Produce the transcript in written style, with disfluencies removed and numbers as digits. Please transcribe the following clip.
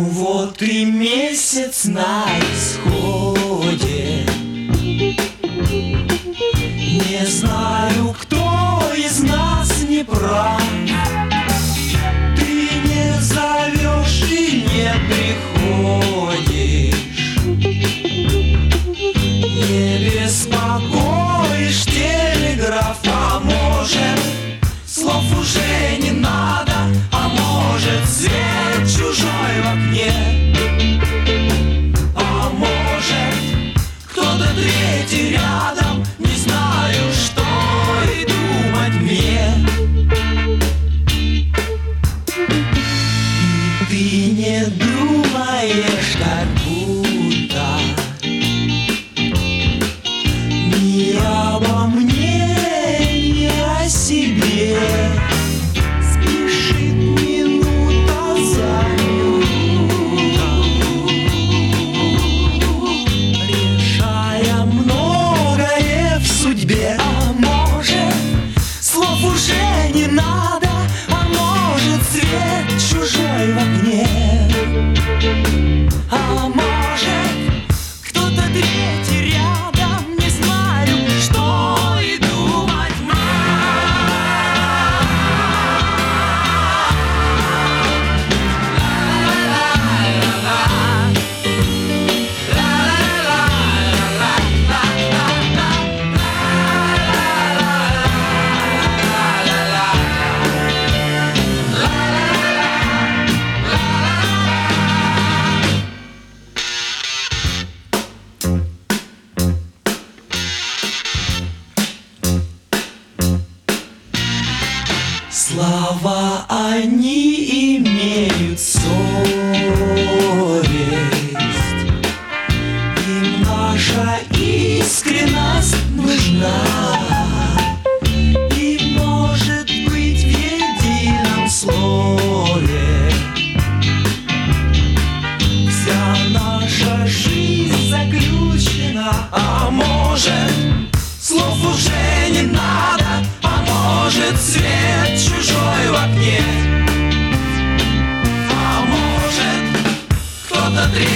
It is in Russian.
Вот и месяц на исходе. Не знаю, кто из нас не прав. Ты не зовешь и не приходишь, не беспокоишь телеграф. А может, слов уже не надо, а может, свет чужой в окне, а может, кто-то третий рядом. Не знаю, что и думать мне. И ты не думаешь, как будто ни обо мне, ни о себе. Спешит минута за минутой, решая многое в судьбе. А может, слов уже не надо, а может, свет чужой в окне, а может, кто-то третий рядом. Не знаю, что и думать мне. Слова они имеют совесть, им наша искренность нужна. И может быть в едином слове вся наша жизнь заключена. А может, слов уже не надо, а может, свет чужой в окне, а может, кто-то третий